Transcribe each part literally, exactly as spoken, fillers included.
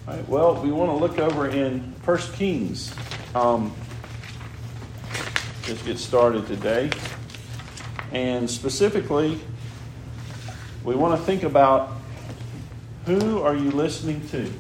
All right, well, we want to look over in First Kings. Um, just get started today. And specifically, we want to think about who are you listening to?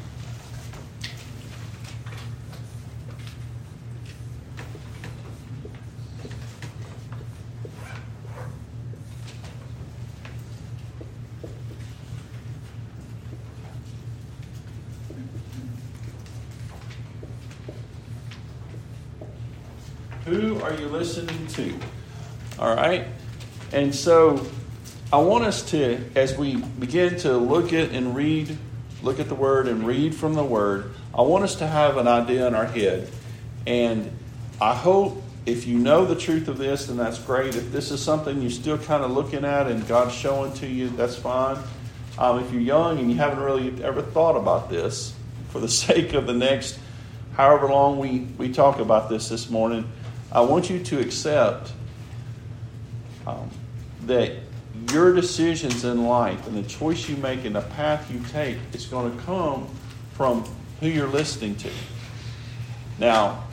Who are you listening to? All right. And so I want us to, as we begin to look at and read, look at the Word and read from the Word, I want us to have an idea in our head. And I hope if you know the truth of this, then that's great. If this is something you're still kind of looking at and God's showing to you, that's fine. Um, if you're young and you haven't really ever thought about this, for the sake of the next however long we, we talk about this this morning, I want you to accept um, that your decisions in life and the choice you make and the path you take is going to come from who you're listening to. Now,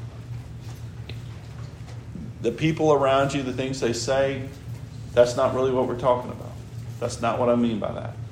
the people around you, the things they say, that's not really what we're talking about. That's not what I mean by that.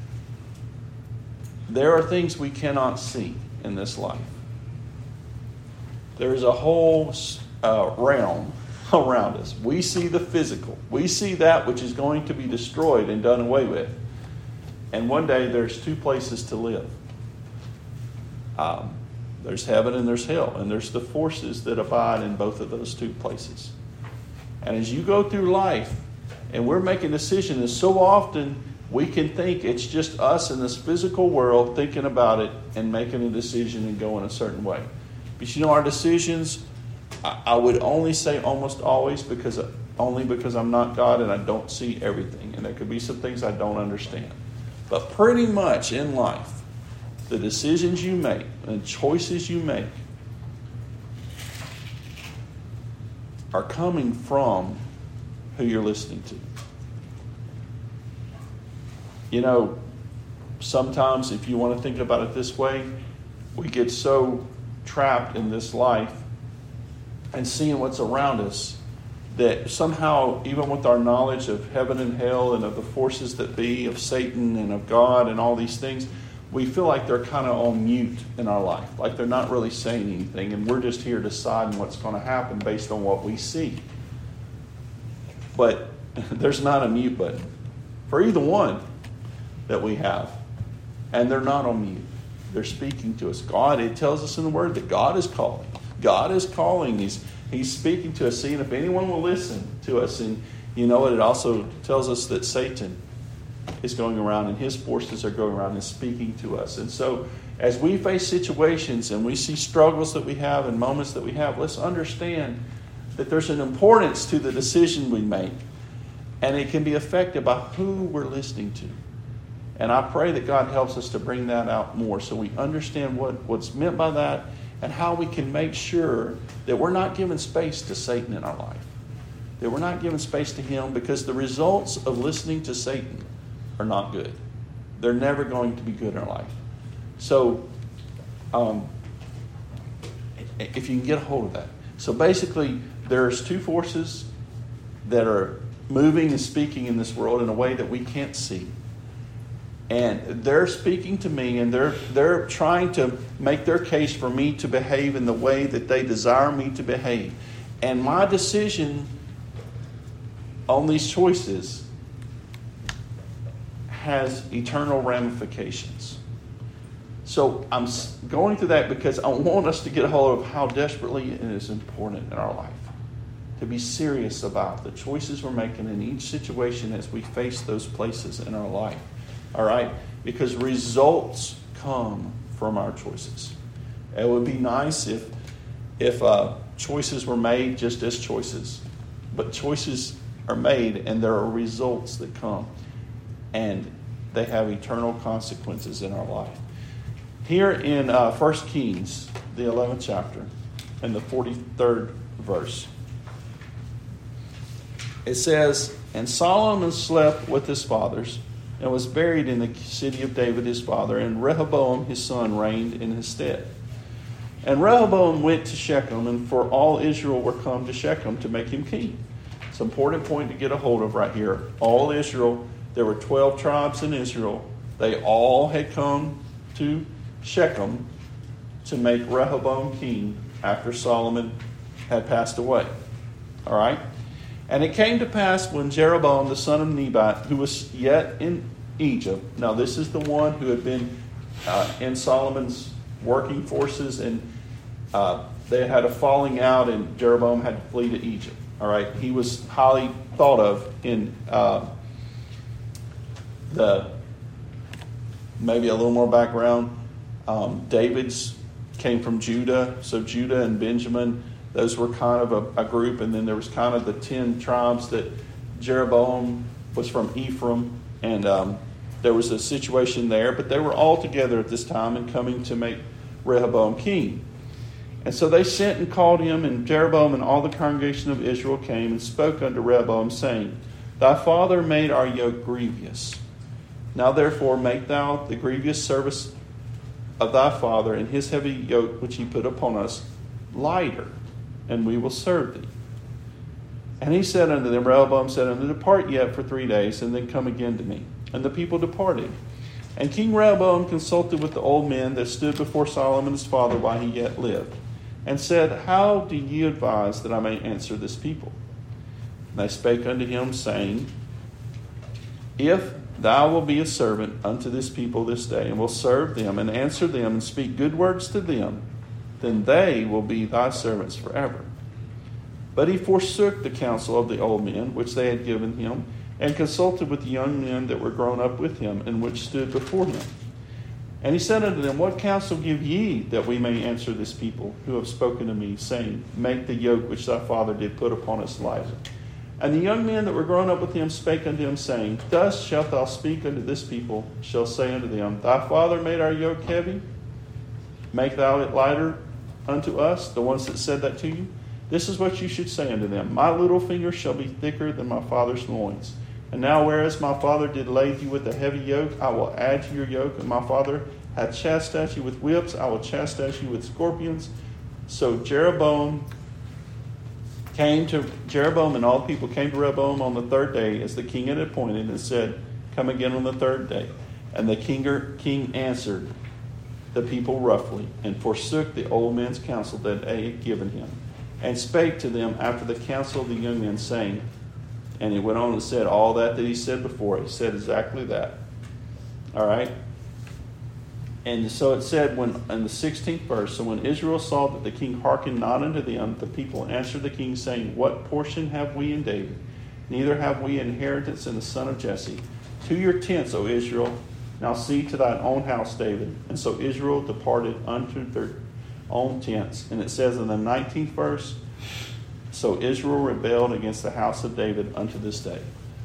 There are things we cannot see in this life. There is a whole Uh, realm around us. We see the physical. We see that which is going to be destroyed and done away with. And one day there's two places to live. Um, there's heaven and there's hell. And there's the forces that abide in both of those two places. And as you go through life and we're making decisions, and so often we can think it's just us in this physical world thinking about it and making a decision and going a certain way. But you know, our decisions, I would only say almost always, because only because I'm not God and I don't see everything. And there could be some things I don't understand. But pretty much in life, the decisions you make and choices you make are coming from who you're listening to. You know, sometimes if you want to think about it this way, we get so trapped in this life and seeing what's around us, that somehow, even with our knowledge of heaven and hell and of the forces that be, of Satan and of God and all these things, we feel like they're kind of on mute in our life. Like they're not really saying anything, and we're just here deciding what's going to happen based on what we see. But there's not a mute button for either one that we have. And they're not on mute. They're speaking to us. God, it tells us in the Word that God is calling. God is calling. He's He's speaking to us, seeing if anyone will listen to us. And you know what? It also tells us that Satan is going around and his forces are going around and speaking to us. And so as we face situations and we see struggles that we have and moments that we have, let's understand that there's an importance to the decision we make. And it can be affected by who we're listening to. And I pray that God helps us to bring that out more so we understand what, what's meant by that, and how we can make sure that we're not giving space to Satan in our life. That we're not giving space to him, because the results of listening to Satan are not good. They're never going to be good in our life. So, um, if you can get a hold of that. So basically, there's two forces that are moving and speaking in this world in a way that we can't see. And they're speaking to me, and they're they're trying to make their case for me to behave in the way that they desire me to behave. And my decision on these choices has eternal ramifications. So I'm going through that because I want us to get a hold of how desperately it is important in our life to be serious about the choices we're making in each situation as we face those places in our life. All right? Because results come from our choices. It would be nice if if uh, choices were made just as choices. But choices are made and there are results that come. And they have eternal consequences in our life. Here in uh, First Kings, the eleventh chapter, and the forty-third verse, it says, "And Solomon slept with his fathers, and was buried in the city of David his father, and Rehoboam his son reigned in his stead. And Rehoboam went to Shechem, and for all Israel were come to Shechem to make him king. It's an important point to get a hold of right here. All Israel, there were twelve tribes in Israel. They all had come to Shechem to make Rehoboam king after Solomon had passed away. All right? And it came to pass when Jeroboam the son of Nebat, who was yet in Egypt, now this is the one who had been uh, in Solomon's working forces, and uh, they had a falling out, and Jeroboam had to flee to Egypt. All right? He was highly thought of in uh, the, maybe a little more background. Um, David's came from Judah, so Judah and Benjamin, those were kind of a, a group, and then there was kind of the ten tribes that Jeroboam was from Ephraim, and um, there was a situation there, but they were all together at this time and coming to make Rehoboam king. And so they sent and called him, and Jeroboam and all the congregation of Israel came and spoke unto Rehoboam, saying, Thy father made our yoke grievous. Now therefore make thou the grievous service of thy father and his heavy yoke which he put upon us lighter, and we will serve thee. And he said unto them, Rehoboam said unto them, Depart yet for three days, and then come again to me. And the people departed. And King Rehoboam consulted with the old men that stood before Solomon his father while he yet lived, and said, How do ye advise that I may answer this people? And they spake unto him, saying, If thou wilt be a servant unto this people this day, and will serve them, and answer them, and speak good words to them, then they will be thy servants forever. But he forsook the counsel of the old men, which they had given him, and consulted with the young men that were grown up with him, and which stood before him. And he said unto them, What counsel give ye, that we may answer this people, who have spoken to me, saying, Make the yoke which thy father did put upon us lighter? And the young men that were grown up with him spake unto him, saying, Thus shalt thou speak unto this people, shall say unto them, Thy father made our yoke heavy, make thou it lighter unto us, the ones that said that to you. This is what you should say unto them, My little finger shall be thicker than my father's loins. And now whereas my father did lade you with a heavy yoke, I will add to your yoke, and my father hath chastised you with whips, I will chastise you with scorpions. So Jeroboam came to Jeroboam, and all the people came to Rehoboam on the third day, as the king had appointed, and said, Come again on the third day. And the king, king answered the people roughly, and forsook the old men's counsel that they had given him, and spake to them after the counsel of the young men, saying, and he went on and said all that that he said before. He said exactly that. All right? And so it said when in the sixteenth verse, So when Israel saw that the king hearkened not unto them, the people answered the king, saying, What portion have we in David? Neither have we inheritance in the son of Jesse. To your tents, O Israel. Now see to thine own house, David. And so Israel departed unto their own tents. And it says in the nineteenth verse, So Israel rebelled against the house of David unto this day.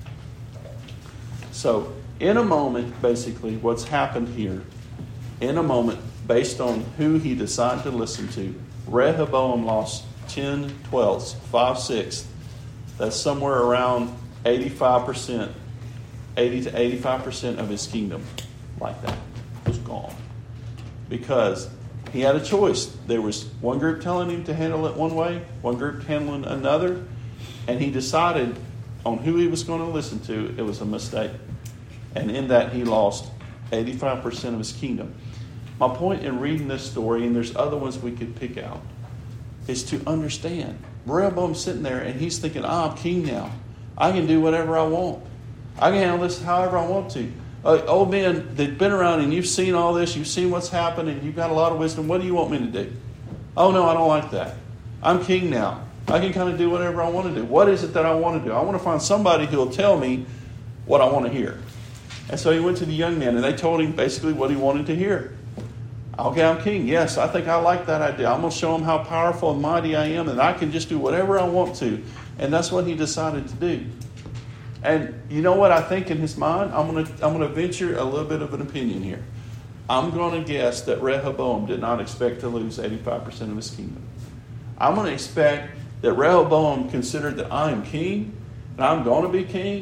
So in a moment, basically, what's happened here, in a moment, based on who he decided to listen to, Rehoboam lost ten twelfths, five sixths. That's somewhere around eighty-five percent, eighty to eighty-five percent of his kingdom, like that, was gone. Because he had a choice. There was one group telling him to handle it one way, one group handling another, and he decided on who he was going to listen to. It was a mistake. And in that, he lost eighty-five percent of his kingdom. My point in reading this story, and there's other ones we could pick out, is to understand. Rehoboam's sitting there, and he's thinking, oh, I'm king now. I can do whatever I want. I can handle this however I want to. Uh, old men that've been around, and you've seen all this, you've seen what's happened, and you've got a lot of wisdom. What do you want me to do? Oh, no, I don't like that. I'm king now. I can kind of do whatever I want to do. What is it that I want to do? I want to find somebody who will tell me what I want to hear. And so he went to the young men, and they told him basically what he wanted to hear. Okay, I'm king. Yes, I think I like that idea. I'm going to show him how powerful and mighty I am, and I can just do whatever I want to. And that's what he decided to do. And you know what I think in his mind? I'm going to I'm going to venture a little bit of an opinion here. I'm going to guess that Rehoboam did not expect to lose eighty-five percent of his kingdom. I'm going to expect that Rehoboam considered that I am king, and I'm going to be king,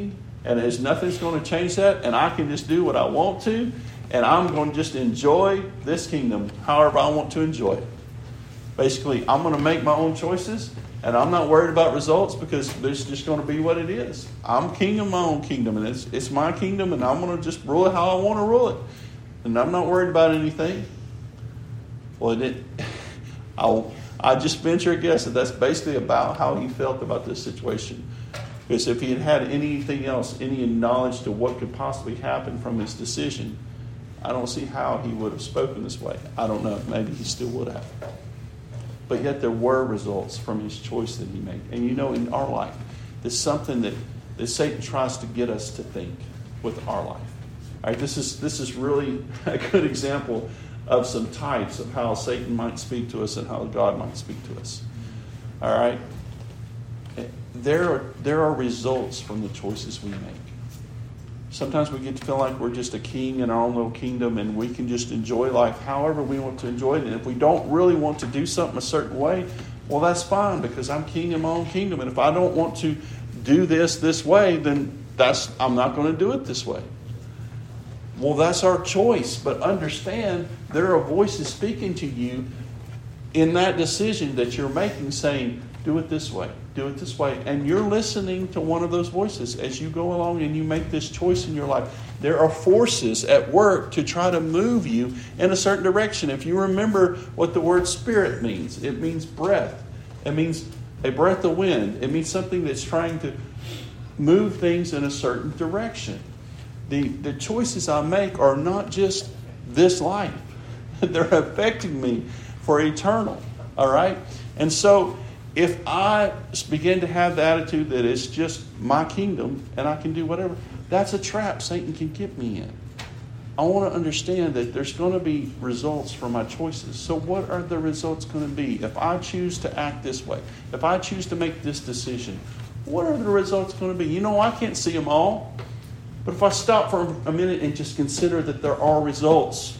And there's nothing's going to change that. And I can just do what I want to. And I'm going to just enjoy this kingdom however I want to enjoy it. Basically, I'm going to make my own choices. And I'm not worried about results because it's just going to be what it is. I'm king of my own kingdom. And it's, it's my kingdom. And I'm going to just rule it how I want to rule it. And I'm not worried about anything. Well, it, I'll, I just venture a guess that that's basically about how he felt about this situation. Because if he had had anything else, any knowledge to what could possibly happen from his decision, I don't see how he would have spoken this way. I don't know. Maybe he still would have. But yet there were results from his choice that he made. And you know, in our life, there's something that, that Satan tries to get us to think with our life. All right, this is this is really a good example of some types of how Satan might speak to us and how God might speak to us. All right? There are, there are results from the choices we make. Sometimes we get to feel like we're just a king in our own little kingdom and we can just enjoy life however we want to enjoy it. And if we don't really want to do something a certain way, well, that's fine because I'm king in my own kingdom. And if I don't want to do this this way, then that's I'm not going to do it this way. Well, that's our choice. But understand, there are voices speaking to you in that decision that you're making saying, do it this way, do it this way. And you're listening to one of those voices as you go along and you make this choice in your life. There are forces at work to try to move you in a certain direction. If you remember what the word spirit means, it means breath. It means a breath of wind. It means something that's trying to move things in a certain direction. The, the choices I make are not just this life. They're affecting me for eternal. All right? And so if I begin to have the attitude that it's just my kingdom and I can do whatever, that's a trap Satan can get me in. I want to understand that there's going to be results for my choices. So what are the results going to be? If I choose to act this way, if I choose to make this decision, what are the results going to be? You know, I can't see them all. But if I stop for a minute and just consider that there are results,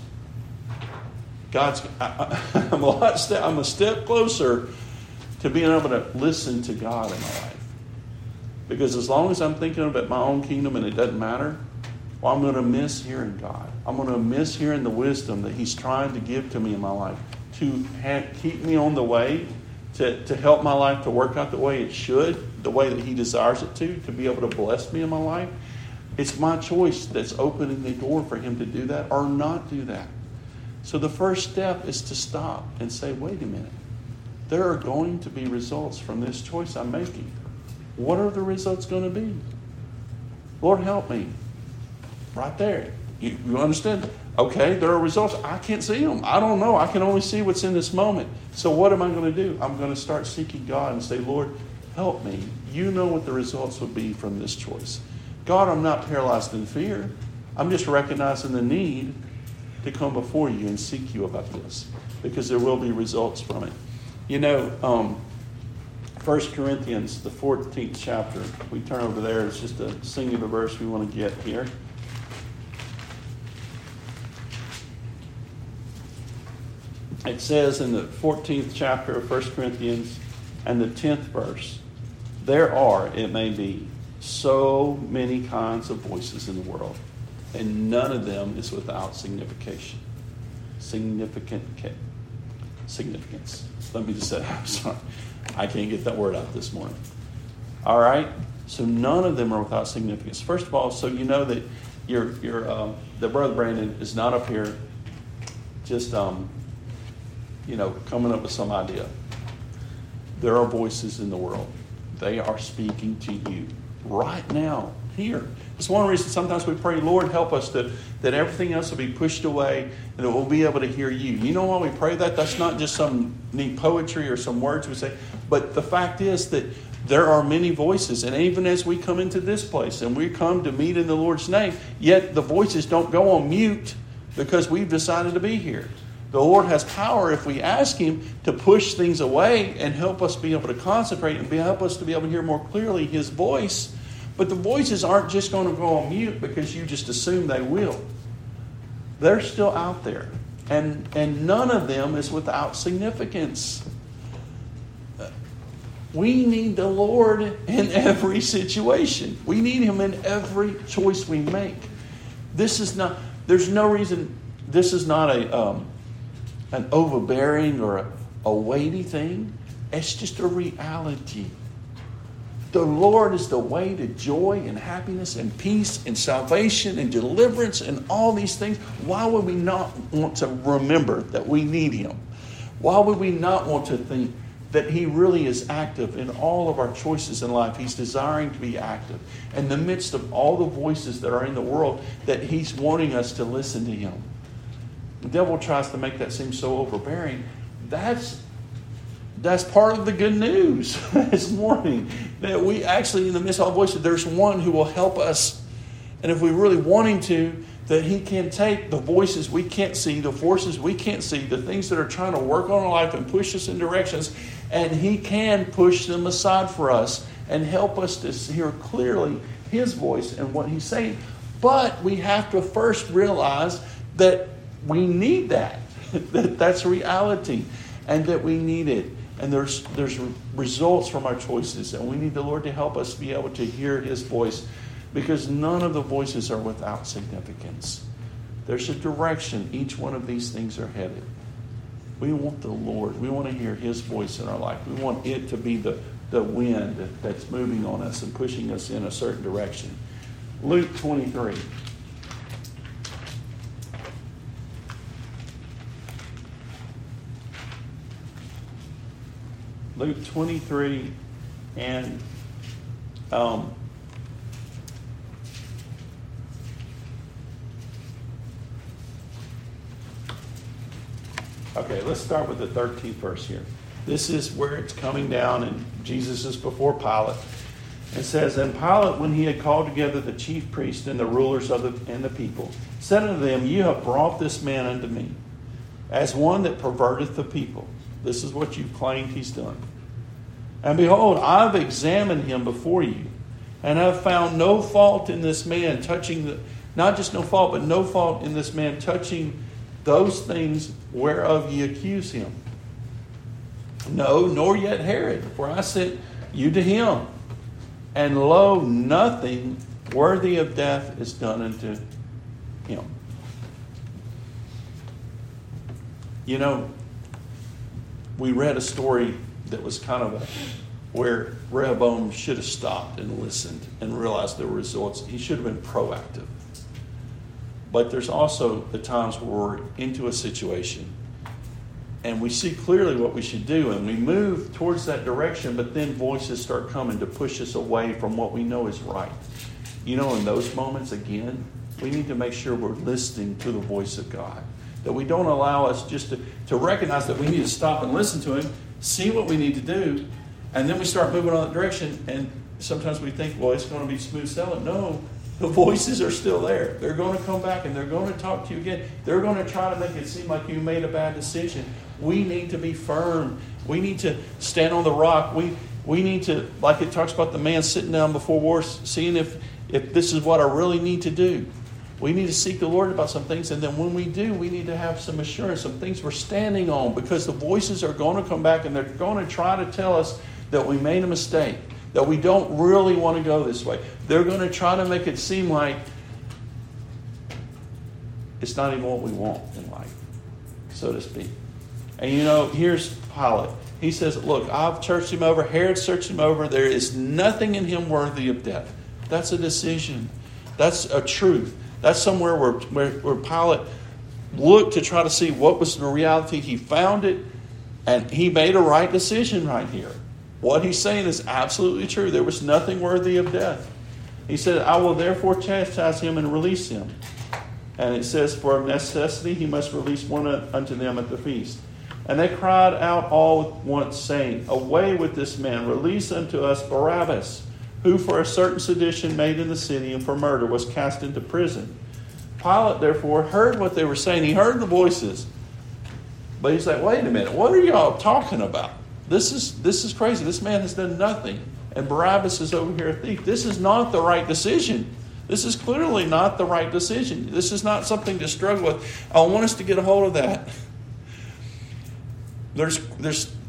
God's, I, I, I'm, a lot step, I'm a step closer to being able to listen to God in my life. Because as long as I'm thinking about my own kingdom and it doesn't matter, well, I'm going to miss hearing God. I'm going to miss hearing the wisdom that He's trying to give to me in my life to have, keep me on the way, to, to help my life to work out the way it should, the way that He desires it to, to be able to bless me in my life. It's my choice that's opening the door for Him to do that or not do that. So the first step is to stop and say, wait a minute. There are going to be results from this choice I'm making. What are the results going to be? Lord, help me. Right there. You, you understand? Okay, there are results. I can't see them. I don't know. I can only see what's in this moment. So what am I going to do? I'm going to start seeking God and say, Lord, help me. You know what the results will be from this choice. God, I'm not paralyzed in fear. I'm just recognizing the need to come before you and seek you about this because there will be results from it. You know, um, First Corinthians, the fourteenth chapter, we turn over there. It's just a singular verse we want to get here. It says in the fourteenth chapter of First Corinthians and the tenth verse, there are, it may be, so many kinds of voices in the world, and none of them is without signification. Significant significance. Let me just say, I'm sorry. I can't get that word out this morning. All right? So none of them are without significance. First of all, so you know that your your um, that Brother Brandon is not up here just um, you know, coming up with some idea. There are voices in the world. They are speaking to you right now, here. It's one reason sometimes we pray, Lord, help us to, that everything else will be pushed away and that we'll be able to hear you. You know why we pray that? That's not just some neat poetry or some words we say, but the fact is that there are many voices. And even as we come into this place and we come to meet in the Lord's name, yet the voices don't go on mute because we've decided to be here. The Lord has power if we ask Him to push things away and help us be able to concentrate and be, help us to be able to hear more clearly His voice. But the voices aren't just going to go on mute because you just assume they will. They're still out there. And, and none of them is without significance. We need the Lord in every situation. We need Him in every choice we make. This is not, there's no reason, this is not a um, an overbearing or a, a weighty thing. It's just a reality. The Lord is the way to joy and happiness and peace and salvation and deliverance and all these things. Why would we not want to remember that we need Him? Why would we not want to think that He really is active in all of our choices in life? He's desiring to be active. In the midst of all the voices that are in the world, that He's wanting us to listen to Him. The devil tries to make that seem so overbearing. That's That's part of the good news this morning. That we actually, in the midst of all voices, there's one who will help us. And if we really want Him to, that He can take the voices we can't see, the forces we can't see, the things that are trying to work on our life and push us in directions, and He can push them aside for us and help us to hear clearly His voice and what He's saying. But we have to first realize that we need that. that that's reality. And that we need it. And there's there's results from our choices. And we need the Lord to help us be able to hear His voice. Because none of the voices are without significance. There's a direction each one of these things are headed. We want the Lord. We want to hear His voice in our life. We want it to be the, the wind that's moving on us and pushing us in a certain direction. Luke twenty-three. Luke twenty-three and um, okay, let's start with the thirteenth verse here. This is where it's coming down, and Jesus is before Pilate. It says, "And Pilate, when he had called together the chief priests and the rulers of the and the people, said unto them, You have brought this man unto me, as one that perverteth the people. This is what you've claimed he's done. And behold, I've examined him before you, and have found no fault in this man touching the, not just no fault, but no fault in this man touching those things whereof ye accuse him. No, nor yet Herod, for I sent you to him. And lo, nothing worthy of death is done unto him." You know, we read a story that was kind of a, where Rehoboam should have stopped and listened and realized the results. He should have been proactive. But there's also the times where we're into a situation and we see clearly what we should do, and we move towards that direction, but then voices start coming to push us away from what we know is right. You know, in those moments, again, we need to make sure we're listening to the voice of God. That we don't allow us just to, to recognize that we need to stop and listen to Him, see what we need to do, and then we start moving on that direction, and sometimes we think, well, it's going to be smooth sailing. No, the voices are still there. They're going to come back, and they're going to talk to you again. They're going to try to make it seem like you made a bad decision. We need to be firm. We need to stand on the rock. We we need to, like it talks about the man sitting down before war, seeing if, if this is what I really need to do. We need to seek the Lord about some things, and then when we do, we need to have some assurance, some things we're standing on, because the voices are going to come back, and they're going to try to tell us that we made a mistake, that we don't really want to go this way. They're going to try to make it seem like it's not even what we want in life, so to speak. And you know, here's Pilate. He says, look, I've searched him over. Herod searched him over. There is nothing in him worthy of death. That's a decision. That's a truth. That's somewhere where, where, where Pilate looked to try to see what was the reality. He found it, and he made a right decision right here. What he's saying is absolutely true. There was nothing worthy of death. He said, I will therefore chastise him and release him. And it says, for of necessity he must release one unto them at the feast. And they cried out all at once, saying, Away with this man, release unto us Barabbas, who for a certain sedition made in the city and for murder was cast into prison. Pilate, therefore, heard what they were saying. He heard the voices. But he's like, wait a minute, what are y'all talking about? This is this is crazy. This man has done nothing. And Barabbas is over here a thief. This is not the right decision. This is clearly not the right decision. This is not something to struggle with. I want us to get a hold of that. There's, there's,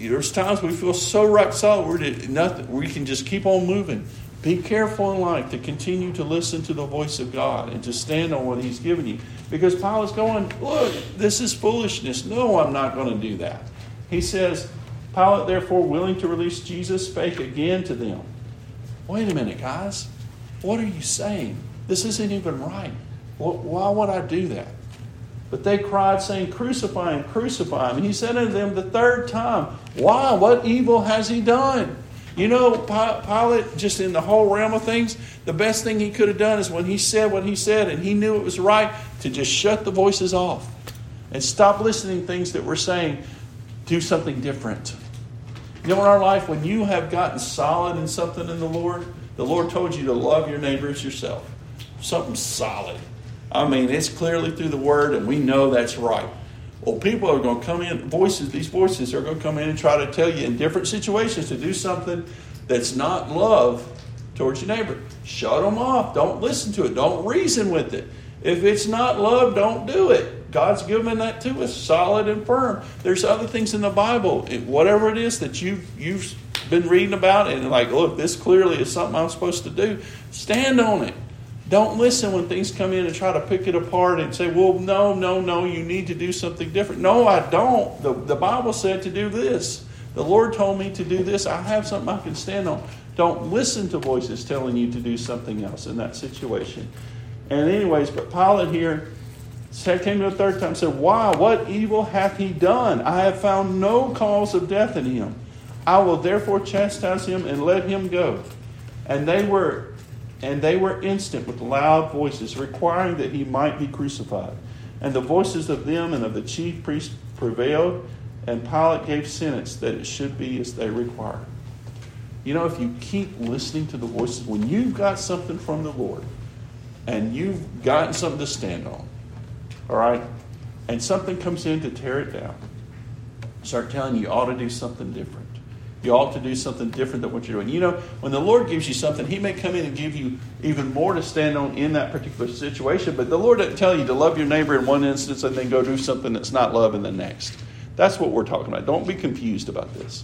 there's times we feel so rock solid, we're to, nothing, we can just keep on moving. Be careful in life to continue to listen to the voice of God and to stand on what He's given you. Because Pilate's going, look, this is foolishness. No, I'm not going to do that. He says, Pilate, therefore, willing to release Jesus, spake again to them. Wait a minute, guys. What are you saying? This isn't even right. Why would I do that? But they cried, saying, crucify him, crucify him. And he said unto them the third time, why? What evil has he done? You know, Pilate, just in the whole realm of things, the best thing he could have done is when he said what he said and he knew it was right, to just shut the voices off and stop listening to things that we're saying. Do something different. You know, in our life, when you have gotten solid in something in the Lord, the Lord told you to love your neighbor as yourself. Something solid. I mean, it's clearly through the Word, and we know that's right. Well, people are going to come in, voices, these voices are going to come in and try to tell you in different situations to do something that's not love towards your neighbor. Shut them off. Don't listen to it. Don't reason with it. If it's not love, don't do it. God's given that to us, solid and firm. There's other things in the Bible, whatever it is that you, you've been reading about and like, look, this clearly is something I'm supposed to do. Stand on it. Don't listen when things come in and try to pick it apart and say, well, no, no, no, you need to do something different. No, I don't. The, the Bible said to do this. The Lord told me to do this. I have something I can stand on. Don't listen to voices telling you to do something else in that situation. And anyways, but Pilate here came to the third time and said, why? What evil hath he done? I have found no cause of death in him. I will therefore chastise him and let him go. And they were and they were instant with loud voices, requiring that he might be crucified. And the voices of them and of the chief priests prevailed, and Pilate gave sentence that it should be as they required. You know, if you keep listening to the voices, when you've got something from the Lord, and you've gotten something to stand on, all right, and something comes in to tear it down, start telling you you ought to do something different. You ought to do something different than what you're doing. You know, when the Lord gives you something, He may come in and give you even more to stand on in that particular situation, but the Lord doesn't tell you to love your neighbor in one instance and then go do something that's not love in the next. That's what we're talking about. Don't be confused about this.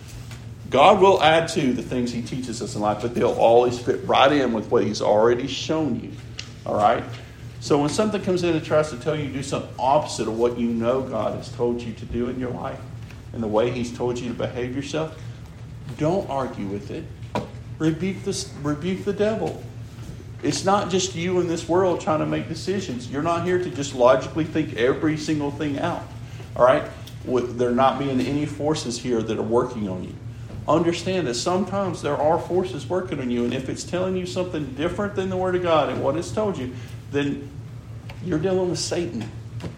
God will add to the things He teaches us in life, but they'll always fit right in with what He's already shown you. All right? So when something comes in and tries to tell you to do something opposite of what you know God has told you to do in your life and the way He's told you to behave yourself, don't argue with it. Rebuke the, rebuke the devil. It's not just you in this world trying to make decisions. You're not here to just logically think every single thing out. All right? With there not being any forces here that are working on you. Understand that sometimes there are forces working on you, and if it's telling you something different than the Word of God and what it's told you, then you're dealing with Satan.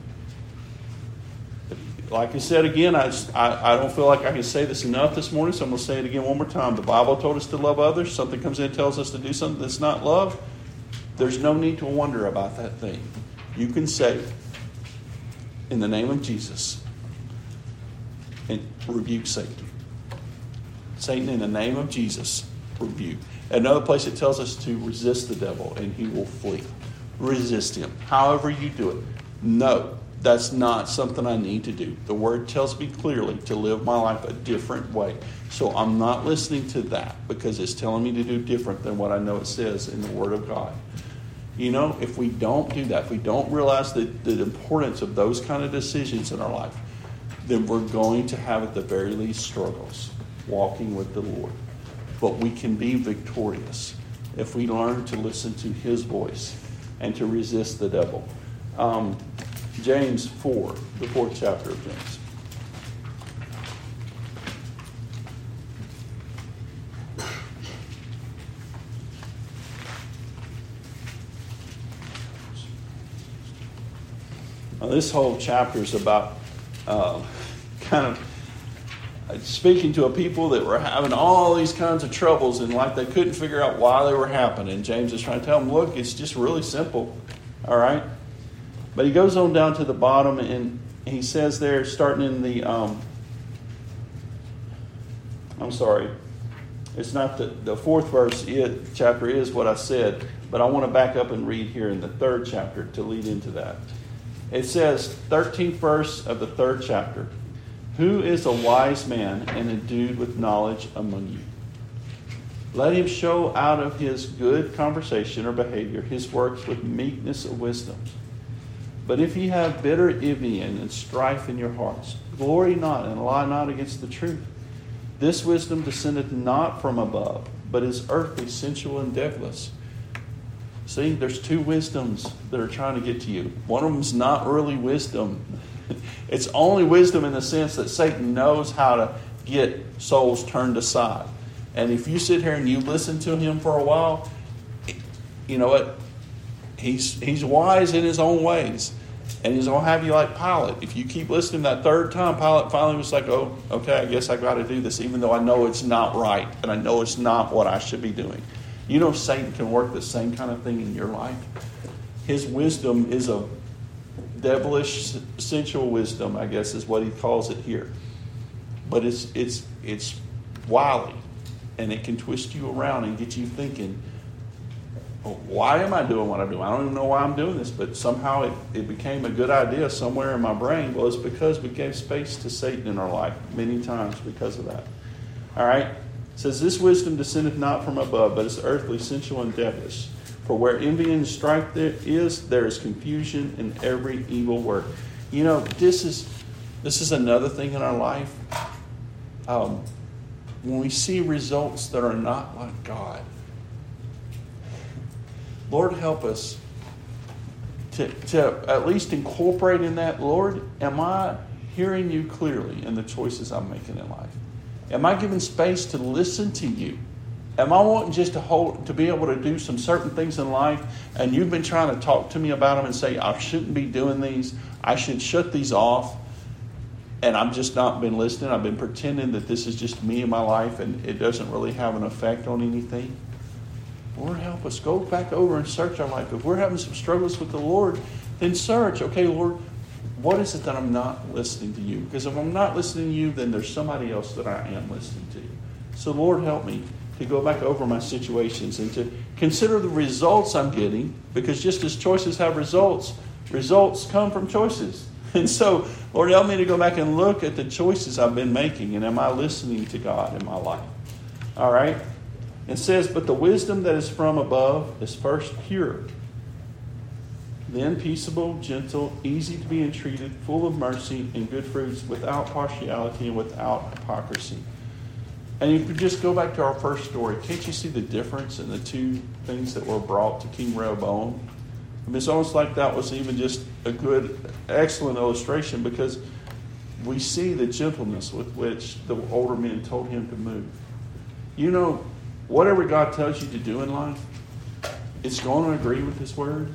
Like I said again, I, just, I I don't feel like I can say this enough this morning, so I'm going to say it again one more time. The Bible told us to love others. Something comes in and tells us to do something that's not love. There's no need to wonder about that thing. You can say, in the name of Jesus, and rebuke Satan. Satan, in the name of Jesus, rebuke. Another place it tells us to resist the devil and he will flee. Resist him. However you do it. No, that's not something I need to do. The Word tells me clearly to live my life a different way. So I'm not listening to that because it's telling me to do different than what I know it says in the Word of God. You know, if we don't do that, if we don't realize the, the importance of those kind of decisions in our life, then we're going to have at the very least struggles walking with the Lord. But we can be victorious if we learn to listen to His voice and to resist the devil. Um, James four, the fourth chapter of James. Now, this whole chapter is about uh, kind of speaking to a people that were having all these kinds of troubles and like they couldn't figure out why they were happening. James is trying to tell them, look, it's just really simple. All right? But he goes on down to the bottom and he says there, starting in the, um, I'm sorry, it's not the, the fourth verse, it, chapter is what I said, but I want to back up and read here in the third chapter to lead into that. It says, thirteenth verse of the third chapter, Who is a wise man and endued with knowledge among you? Let him show out of his good conversation or behavior his works with meekness of wisdom. But if ye have bitter envy and strife in your hearts, glory not and lie not against the truth. This wisdom descendeth not from above, but is earthly, sensual, and devilish. See, there's two wisdoms that are trying to get to you. One of them is not really wisdom. It's only wisdom in the sense that Satan knows how to get souls turned aside. And if you sit here and you listen to him for a while, you know what? He's he's wise in his own ways. And he's going to have you like Pilate. If you keep listening that third time, Pilate finally was like, oh, okay, I guess I got to do this, even though I know it's not right. And I know it's not what I should be doing. You know Satan can work the same kind of thing in your life. His wisdom is a devilish, sensual wisdom, I guess is what he calls it here. But it's it's it's wily. And it can twist you around and get you thinking, why am I doing what I'm doing? I don't even know why I'm doing this, but somehow it, it became a good idea somewhere in my brain. Well, it's because we gave space to Satan in our life many times because of that. All right? It says, this wisdom descendeth not from above, but is earthly, sensual, and devilish. For where envy and strife there is, there is confusion in every evil work. You know, this is this is another thing in our life. Um, when we see results that are not like God, Lord, help us to, to at least incorporate in that, Lord, am I hearing you clearly in the choices I'm making in life? Am I giving space to listen to you? Am I wanting just to hold, to be able to do some certain things in life, and you've been trying to talk to me about them and say, I shouldn't be doing these, I should shut these off, and I've just not been listening. I've been pretending that this is just me in my life and it doesn't really have an effect on anything. Lord, help us. Go back over and search our life. If we're having some struggles with the Lord, then search. Okay, Lord, what is it that I'm not listening to you? Because if I'm not listening to you, then there's somebody else that I am listening to. So, Lord, help me to go back over my situations and to consider the results I'm getting, because just as choices have results, results come from choices. And so, Lord, help me to go back and look at the choices I've been making, and am I listening to God in my life? All right? It says, but the wisdom that is from above is first pure, then peaceable, gentle, easy to be entreated, full of mercy and good fruits, without partiality and without hypocrisy. And if you just go back to our first story, can't you see the difference in the two things that were brought to King Rehoboam? I mean, it's almost like that was even just a good, excellent illustration, because we see the gentleness with which the older men told him to move. You know, whatever God tells you to do in life, it's going to agree with His Word.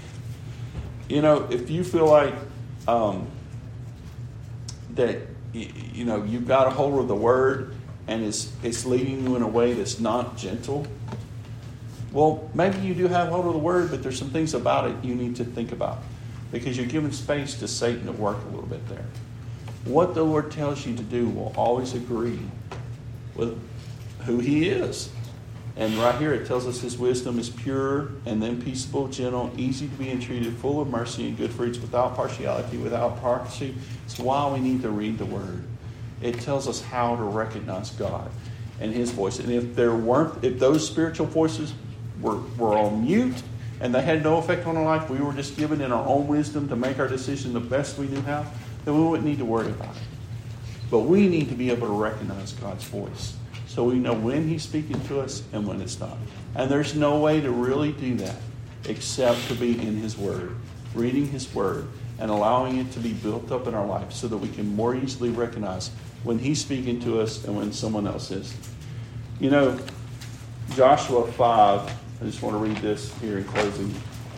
You know, if you feel like um, that, you know, you've got a hold of the Word and it's it's leading you in a way that's not gentle, well, maybe you do have hold of the Word, but there's some things about it you need to think about, because you're giving space to Satan to work a little bit there. What the Lord tells you to do will always agree with who He is. And right here it tells us His wisdom is pure, and then peaceable, gentle, easy to be entreated, full of mercy and good fruits, without partiality, without hypocrisy. It's why we need to read the Word. It tells us how to recognize God and His voice. And if there weren't, if those spiritual voices were, were on mute and they had no effect on our life, we were just given in our own wisdom to make our decision the best we knew how, then we wouldn't need to worry about it. But we need to be able to recognize God's voice, so we know when He's speaking to us and when it's not. And there's no way to really do that except to be in His Word, reading His Word, and allowing it to be built up in our life so that we can more easily recognize when He's speaking to us and when someone else is. You know, Joshua five, I just want to read this here in closing.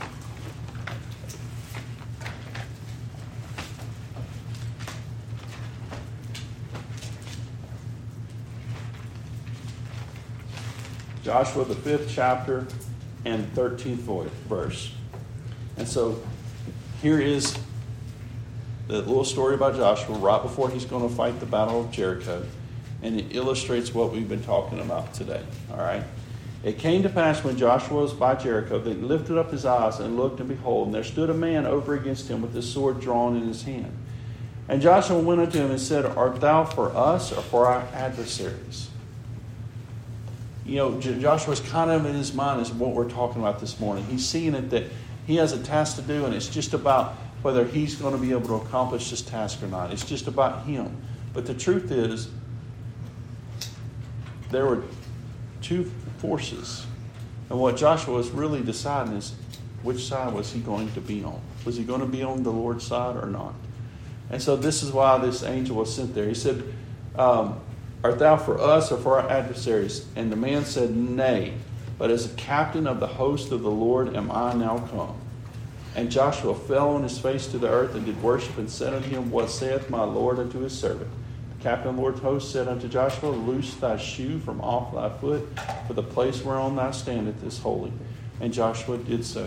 Joshua, the fifth chapter and thirteenth verse. And so here is the little story about Joshua right before he's going to fight the Battle of Jericho. And it illustrates what we've been talking about today. All right. It came to pass when Joshua was by Jericho that he lifted up his eyes and looked, and behold, and there stood a man over against him with his sword drawn in his hand. And Joshua went unto him and said, Art thou for us or for our adversaries? You know, J- Joshua's kind of in his mind is what we're talking about this morning. He's seeing it that he has a task to do, and it's just about whether he's going to be able to accomplish this task or not. It's just about him. But the truth is, there were two forces. And what Joshua was really deciding is which side was he going to be on? Was he going to be on the Lord's side or not? And so this is why this angel was sent there. He said, um, Art thou for us or for our adversaries? And the man said, Nay, but as a captain of the host of the Lord am I now come. And Joshua fell on his face to the earth and did worship and said unto him, What saith my Lord unto his servant? The captain of the Lord's host said unto Joshua, Loose thy shoe from off thy foot, for the place whereon thou standest is holy. And Joshua did so.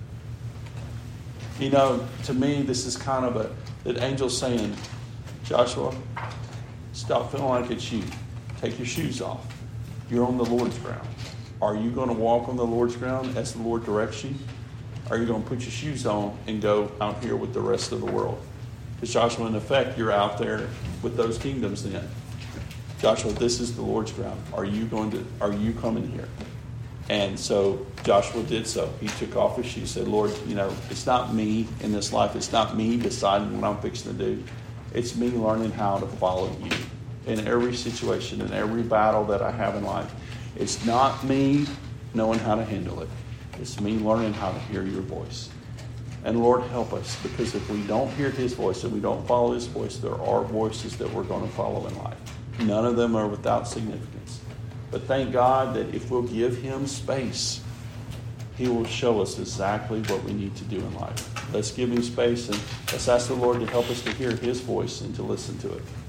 You know, to me, this is kind of a, that angel saying, Joshua, stop feeling like it's you. Take your shoes off. You're on the Lord's ground. Are you going to walk on the Lord's ground as the Lord directs you? Are you going to put your shoes on and go out here with the rest of the world? Because Joshua, in effect, you're out there with those kingdoms then. Joshua, this is the Lord's ground. Are you going to, are you coming here? And so Joshua did so. He took off his shoes, said, Lord, you know, it's not me in this life. It's not me deciding what I'm fixing to do. It's me learning how to follow you in every situation, in every battle that I have in life. It's not me knowing how to handle it. It's me learning how to hear your voice. And Lord, help us, because if we don't hear his voice and we don't follow his voice, there are voices that we're going to follow in life. None of them are without significance. But thank God that if we'll give him space, he will show us exactly what we need to do in life. Let's give him space, and let's ask the Lord to help us to hear his voice and to listen to it.